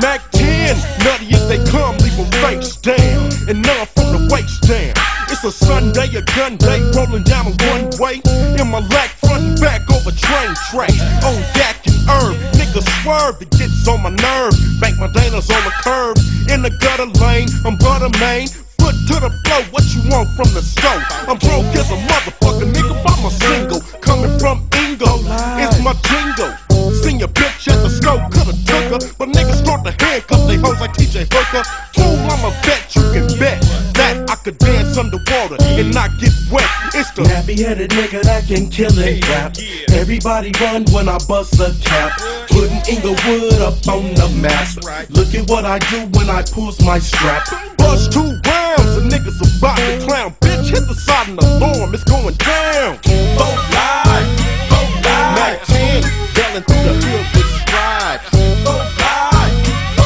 Mac 10, nutty as they come, leave them face down, and none from the waist down. It's a Sunday, a gun day, rolling down a one way. In my lack, front and back over train tracks. On yak and herb, niggas swerve, it gets on my nerve. Bank my Danas on the curb, in the gutter lane, I'm butter main. Foot to the floor, what you want from the stove? I'm broke as a motherfucker, nigga, I'm a single. Coming from Ingo, it's my jingle. Seen your bitch at the scope, coulda took her, but niggas start to handcuff they hoes like TJ Hooker. Fool, I'm a vet, you can bet that I could dance underwater and not get wet. It's the nappy-headed nigga that can kill it rap. Everybody run when I bust a cap. Putting Inglewood up on the map. Look at what I do when I pulls my strap. bust 2 rounds, the niggas about to clown. Bitch, hit the side and alarm, it's going down. Oh, live, Mac 10, yelling through the hood with strides. Oh, live,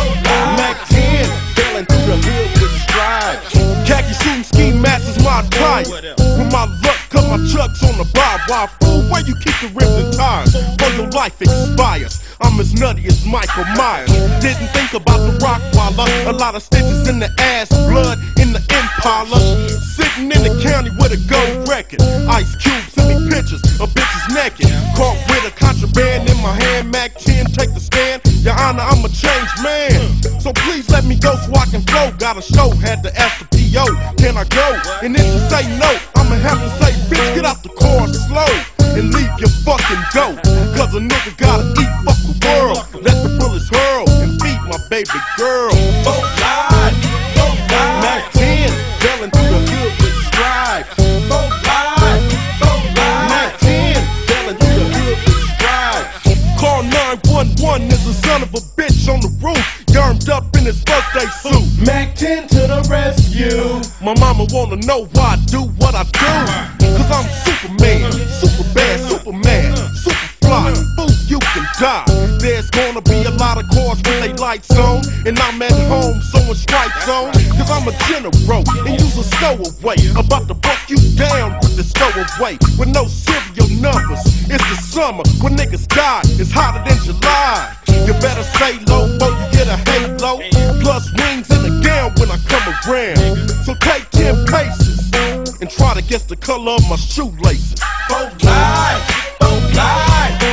Mac 10, yelling through the hood with strides. Khaki suit and ski masks is my attire. With my luck, cut my chucks on the barbed wire. Fool, where you keep the rims and tires? Or your life expires. I'm as nutty as Michael Myers. Didn't think about the rock waller. A lot of stitches in the ass, blood in the Impala. Sitting in the county with a gold record. Ice Cube send me pictures of bitches naked. Caught with a contraband in my hand. Mac 10, take the stand. Your Honor, I'm a changed man. So please let me go so I can flow. Got a show, had to ask the P.O. Can I go? And if you say no, I'ma have to say, bitch, get out the car slow and leave your fucking dope. Cause a nigga gotta eat, fuck the world. Let the bullets hurl and feed my baby girl. Oh, God, Mac 10, yelling through the hood with stripes. Oh, God, Mac 10, yelling through the hood with stripes. Call 911, there's a son of a bitch on the roof, yarmed up in his birthday suit. Mac 10 to the rescue. My mama wanna know why I do what I do. Cause I'm Superman, super bad, Superman, super fly. Fool, you can die. There's gonna be a lot of cars with they lights on, and I'm at home sewing stripes on. Cause I'm a general and use a stowaway. About to buck you down with the stowaway. With no serial numbers. It's the summer when niggas die. It's hotter than July. You better stay low before you get a halo. Plus wings in the gown when I come around. So take 10 paces and try to guess the color of my shoelaces. Oh, live,